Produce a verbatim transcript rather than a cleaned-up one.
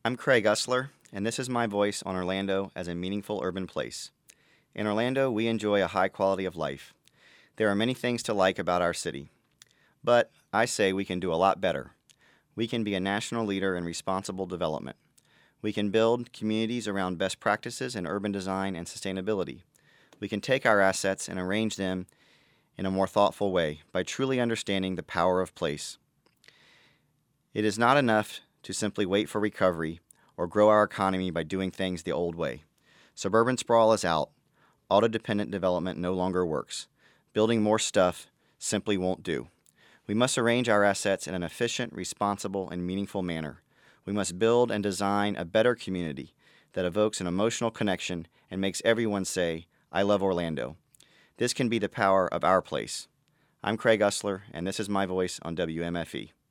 I'm Craig Usler, and this is my voice on Orlando as a meaningful urban place. In Orlando, we enjoy a high quality of life. There are many things to like about our city, but I say we can do a lot better. We can be a national leader in responsible development. We can build communities around best practices in urban design and sustainability. We can take our assets and arrange them in a more thoughtful way by truly understanding the power of place. It is not enough to simply wait for recovery or grow our economy by doing things the old way. Suburban sprawl is out. Auto-dependent development no longer works. Building more stuff simply won't do. We must arrange our assets in an efficient, responsible, and meaningful manner. We must build and design a better community that evokes an emotional connection and makes everyone say, "I love Orlando." This can be the power of our place. I'm Craig Usler, and this is my voice on W M F E.